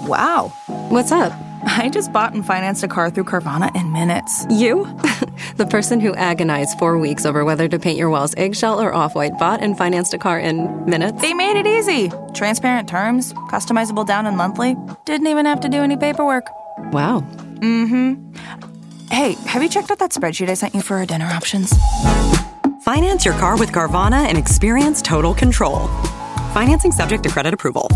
Wow. What's up? I just bought and financed a car through Carvana in minutes. You? The person who agonized 4 weeks over whether to paint your walls eggshell or off-white bought and financed a car in minutes? They made it easy. Transparent terms, customizable down and monthly. Didn't even have to do any paperwork. Wow. Mm-hmm. Hey, have you checked out that spreadsheet I sent you for our dinner options? Finance your car with Carvana and experience total control. Financing subject to credit approval.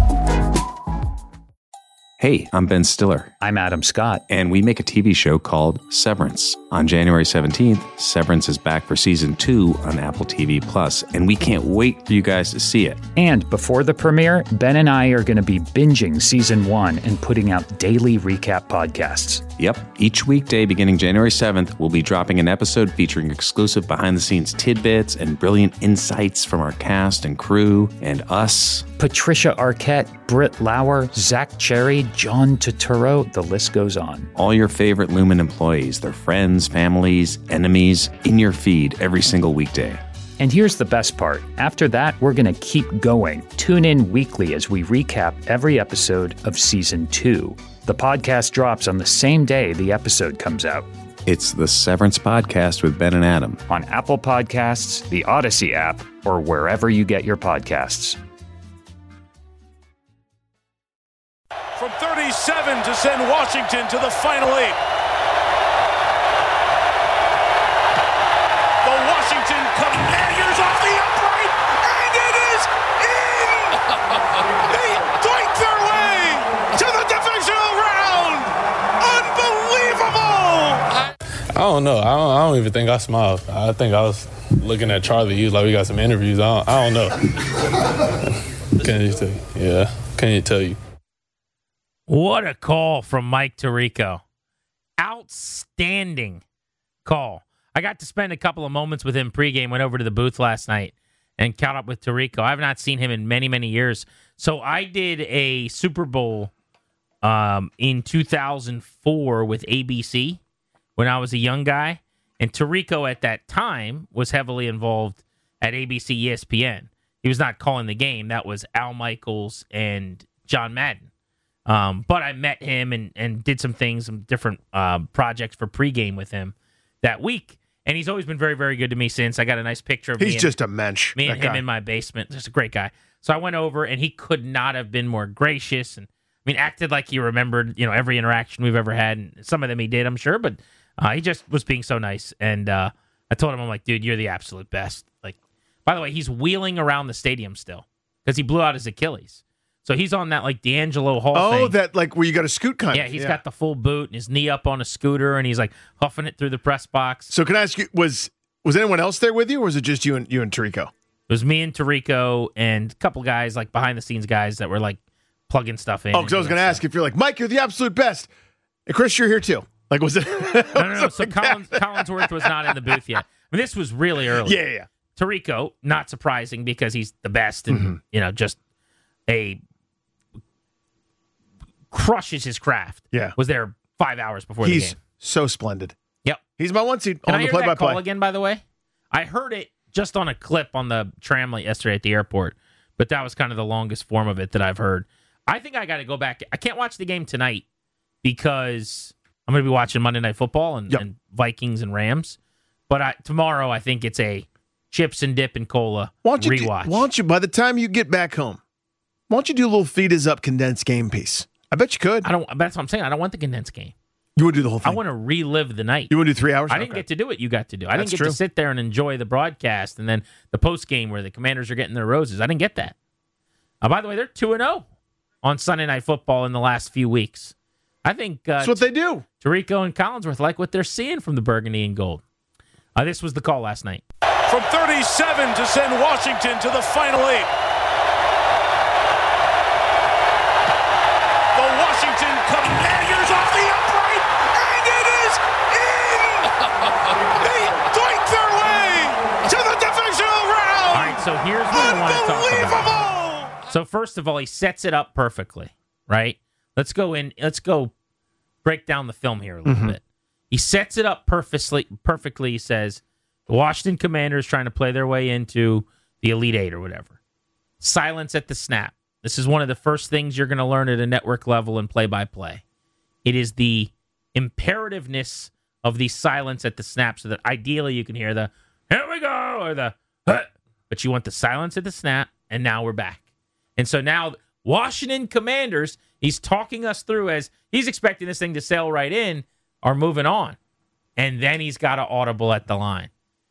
Hey, I'm Ben Stiller. I'm Adam Scott. And we make a TV show called Severance. On January 17th, Severance is back for season 2 on Apple TV+, and we can't wait for you guys to see it. And before the premiere, Ben and I are going to be binging season 1 and putting out daily recap podcasts. Yep. Each weekday beginning January 7th, we'll be dropping an episode featuring exclusive behind-the-scenes tidbits and brilliant insights from our cast and crew and us. Patricia Arquette, Britt Lauer, Zach Cherry, John Turturro, the list goes on. All your favorite Lumen employees, their friends, families, enemies, in your feed every single weekday. And here's the best part. After that, we're going to keep going. Tune in weekly as we recap every episode of Season 2. The podcast drops on the same day the episode comes out. It's the Severance Podcast with Ben and Adam. On Apple Podcasts, the Odyssey app, or wherever you get your podcasts. From 37 to send Washington to the Final Eight. The Washington Commanders off the upright, and it is in! They doink their way to the divisional round! Unbelievable! I don't know. I don't even think I smiled. I think I was looking at Charlie. He was like, we got some interviews. I don't know. Can you tell you? Yeah. Can you tell you? What a call from Mike Tirico. Outstanding call. I got to spend a couple of moments with him pregame, went over to the booth last night and caught up with Tirico. I have not seen him in many, many years. So I did a Super Bowl in 2004 with ABC when I was a young guy. And Tirico at that time was heavily involved at ABC ESPN. He was not calling the game. That was Al Michaels and John Madden. But I met him and did some things, some different projects for pregame with him that week. And he's always been very, very good to me since. I got a nice picture of He's just a mensch. Me and him in my basement. Just a great guy. So I went over, and he could not have been more gracious. And acted like he remembered, every interaction we've ever had. And some of them he did, I'm sure. But he just was being so nice. And I told him, I'm like, dude, you're the absolute best. Like, by the way, he's wheeling around the stadium still because he blew out his Achilles. So he's on that like D'Angelo Hall thing. Oh, that like where you got a scoot kind Yeah, of. he's got the full boot and his knee up on a scooter, and he's like huffing it through the press box. So can I ask you, was anyone else there with you, or was it just you and Tirico? It was me and Tirico and a couple guys, like behind the scenes guys that were like plugging stuff in. Oh, because I was going to ask if you're like, Mike, you're the absolute best. And Chris, you're here too. Like, was it? No. So Collinsworth was not in the booth yet. This was really early. Yeah. Tirico, not surprising because he's the best and, just crushes his craft. Yeah. Was there 5 hours before the game. He's so splendid. Yep. He's my one seed Can on I the hear that play-by-play. call again, by the way? I heard it just on a clip on the tram yesterday at the airport, but that was kind of the longest form of it that I've heard. I think I got to go back. I can't watch the game tonight because I'm going to be watching Monday Night Football and Vikings and Rams. But tomorrow, I think it's a chips and dip and cola rewatch. Why don't you, by the time you get back home, why don't you do a little Feed Is Up condensed game piece? I bet you could. That's what I'm saying. I don't want the condensed game. You want to do the whole thing? I want to relive the night. You want to do 3 hours? I didn't get to do it. You got to do it. I didn't get true. to sit there and enjoy the broadcast and then the post game where the Commanders are getting their roses. I didn't get that. By the way, they're 2-0 on Sunday Night Football in the last few weeks. I think that's what they do. Tirico and Collinsworth like what they're seeing from the burgundy and gold. This was the call last night. From 37 to send Washington to the Final Eight. The Washington Commanders off the upright, and it is in! They doink their way to the divisional round! All right, so here's what I want to talk about. So first of all, he sets it up perfectly, right? Let's go break down the film here a little bit. He sets it up perfectly. He says, the Washington Commanders trying to play their way into the Elite Eight or whatever. Silence at the snap. This is one of the first things you're going to learn at a network level in play-by-play. It is the imperativeness of the silence at the snap, so that ideally you can hear the, here we go, or the, huh, but you want the silence at the snap, and now we're back. And so now Washington Commanders, he's talking us through as he's expecting this thing to sail right in, are moving on. And then he's got an audible at the line.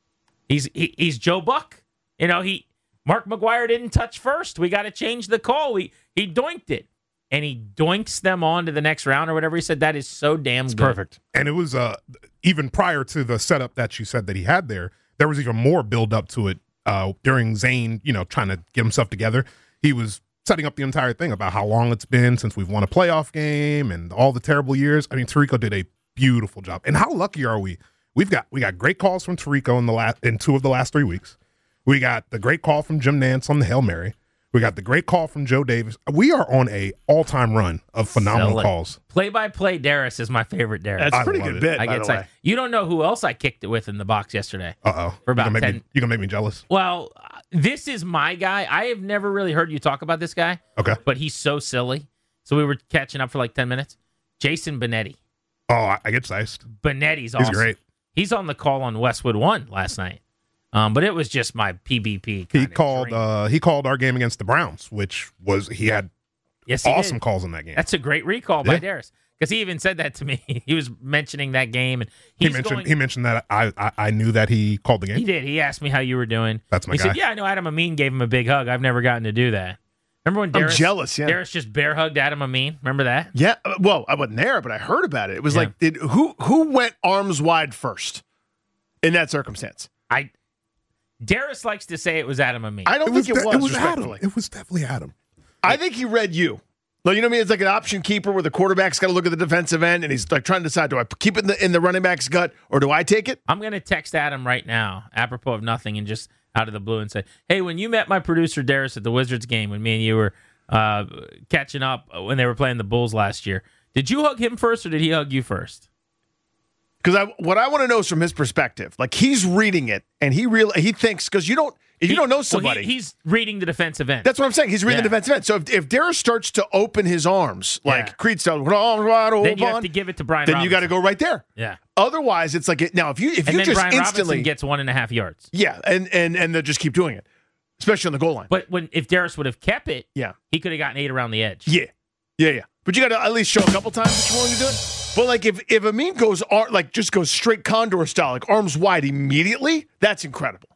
He's Joe Buck. You know, Mark McGwire didn't touch first. We got to change the call. He doinked it. And he doinks them on to the next round or whatever he said. That is so damn good. Perfect. And it was even prior to the setup that you said that he had there was even more build up to it during Zane, trying to get himself together. He was setting up the entire thing about how long it's been since we've won a playoff game and all the terrible years. I mean, Tirico did a beautiful job. And how lucky are we? We got great calls from Tirico in 2 of the last 3 weeks. We got the great call from Jim Nantz on the Hail Mary. We got the great call from Joe Davis. We are on a all-time run of phenomenal calls. Play-by-play Darris is my favorite Darris. That's a pretty good bit, by the way. You don't know who else I kicked it with in the box yesterday. Uh-oh. For about 10. You going to make me jealous? Well, this is my guy. I have never really heard you talk about this guy. Okay. But he's so silly. So we were catching up for like 10 minutes. Jason Benetti. Oh, I get sized. Benetti's awesome. He's great. He's on the call on Westwood One last night. But it was just my PBP. He called our game against the Browns, which was he had awesome calls in that game. That's a great recall by Darris, because he even said that to me. He was mentioning that game, and he mentioned that I knew that he called the game. He did. He asked me how you were doing. That's my guy. He said, "Yeah, I know Adam Amin gave him a big hug. I've never gotten to do that." Remember when Darris? I'm jealous. Yeah, Darris just bear hugged Adam Amin. Remember that? Yeah. Well, I wasn't there, but I heard about it. It was like, who went arms wide first in that circumstance? Darris likes to say it was Adam Amin. I don't think it was Adam. It was definitely Adam. I think he read you. Like, you know what I mean? It's like an option keeper where the quarterback's got to look at the defensive end, and he's like trying to decide, do I keep it in the running back's gut, or do I take it? I'm going to text Adam right now, apropos of nothing, and just out of the blue and say, hey, when you met my producer Darris at the Wizards game, when me and you were catching up when they were playing the Bulls last year, did you hug him first, or did he hug you first? Because what I want to know is from his perspective. Like, he's reading it, and he thinks, because you don't know somebody. He's reading the defensive end. That's what I'm saying. He's reading the defensive end. So if Darris starts to open his arms, like Creed style, then you have to give it to Brian Then Robinson. You got to go right there. Yeah. Otherwise, it's like, now, if you just Brian instantly. Robinson gets 1.5 yards. Yeah, and they'll just keep doing it, especially on the goal line. But if Darris would have kept it, he could have gotten 8 around the edge. Yeah. But you got to at least show a couple times that you're willing to do it. But like if Amin goes straight condor style, like arms wide immediately, that's incredible.